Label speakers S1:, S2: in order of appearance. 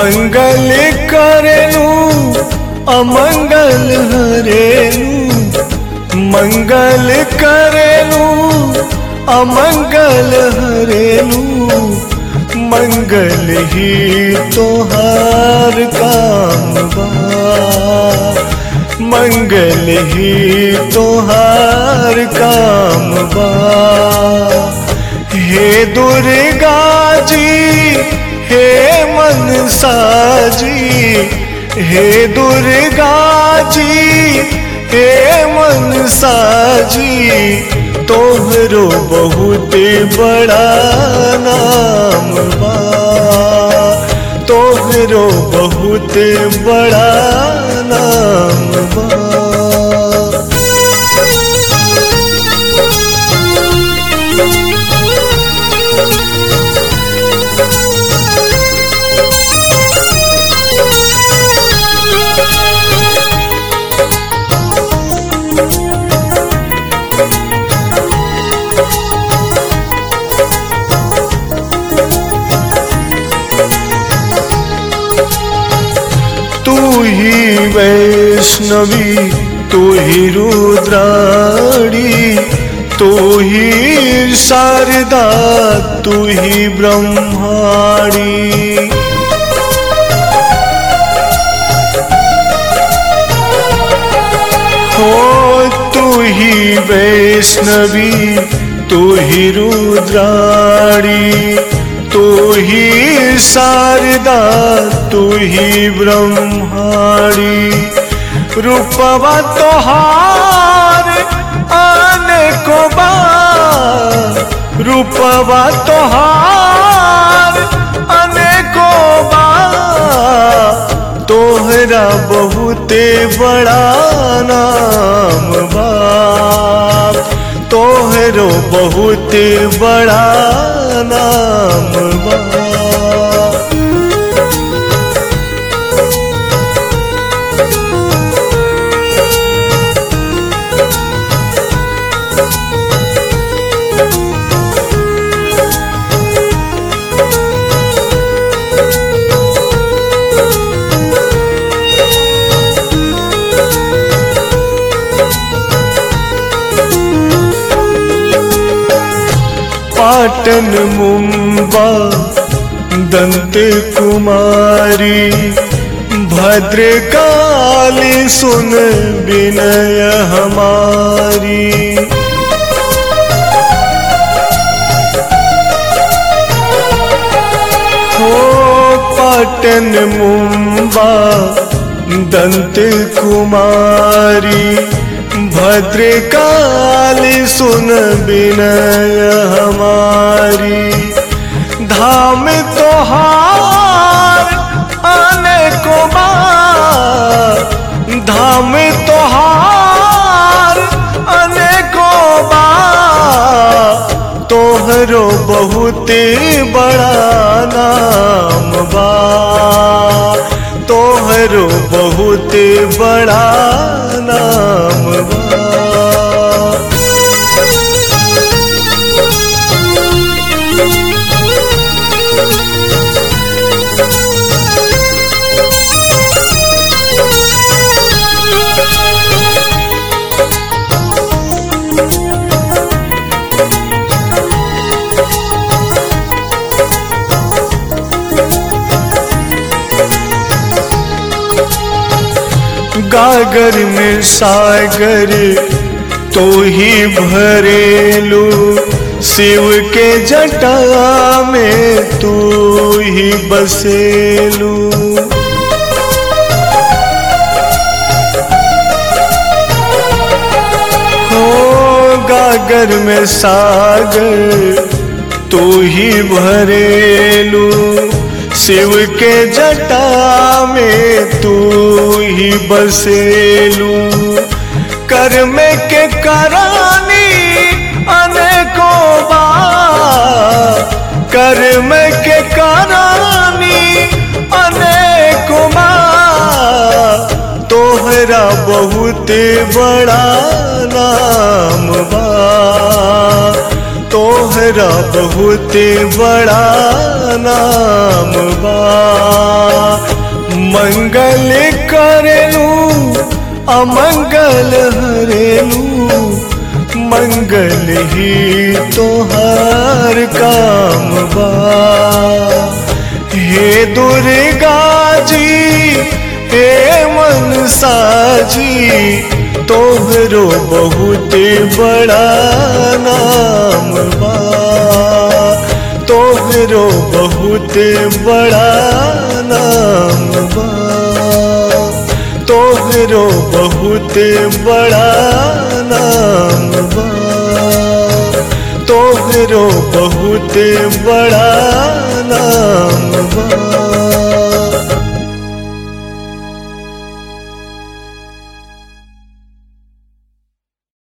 S1: मंगल करेनु अमंगल हरेनु, मंगल करेनु अमंगल हरेनु, मंगल ही तोहार काम बा, मंगल ही तोहार काम बा। हे दुर्गा जी हे मनसा जी, हे दुर्गा जी हे मनसा जी, तोहरो बहुत बड़ा नाम बा, तोहरो बहुत बड़ा नाम बा। तू ही वैष्णवी तू ही रुद्राणी, तू ही शारदा तू ही ब्रह्माणी। हो तू ही वैष्णवी तू ही रुद्राणी, तू ही शारदा तू ही ब्रह्माणी। रूपवा तोहार अनेको बार, रूपवा तोहार अनेको बार, तोहरा बहुते बड़ा नाम बा, तोहरो बहुते बड़ा नाम बा। पाटन मुंबा दंत कुमारी, भद्रकाली सुन विनय हमारी। हो पाटन मुंबा दंत कुमारी, भद्रकाली सुन विनय हमारी। धाम तोहार अनेको बार, धाम तोहार अनेको बार, तोहरो बहुते बड़ा नाम बा, तोहरो बहुते बड़ा नाम बा। गागर में सागर तो ही भरेलू, शिव के जटा में तू ही बसेलू। हो गागर में सागर तू ही भरेलू, शिव के जटा में तू ही बसेलू। कर्म के करानी अनेको बार, कर्म के करानी अनेको बार, तोहरा बहुत बड़ा नाम बा, तोहरा बहुत बड़ा नाम बा। मंगल करेलू अमंगल हरेलू, मंगल ही तोहार काम बा। हे दुर्गा जी हे मनसा जी, तोहरो बहुत बड़ा नाम बा। तोहरो बहुत बड़ा नाम बा। तोहरो बहुत बड़ा नाम बा। तोहरो बहुत बड़ा नाम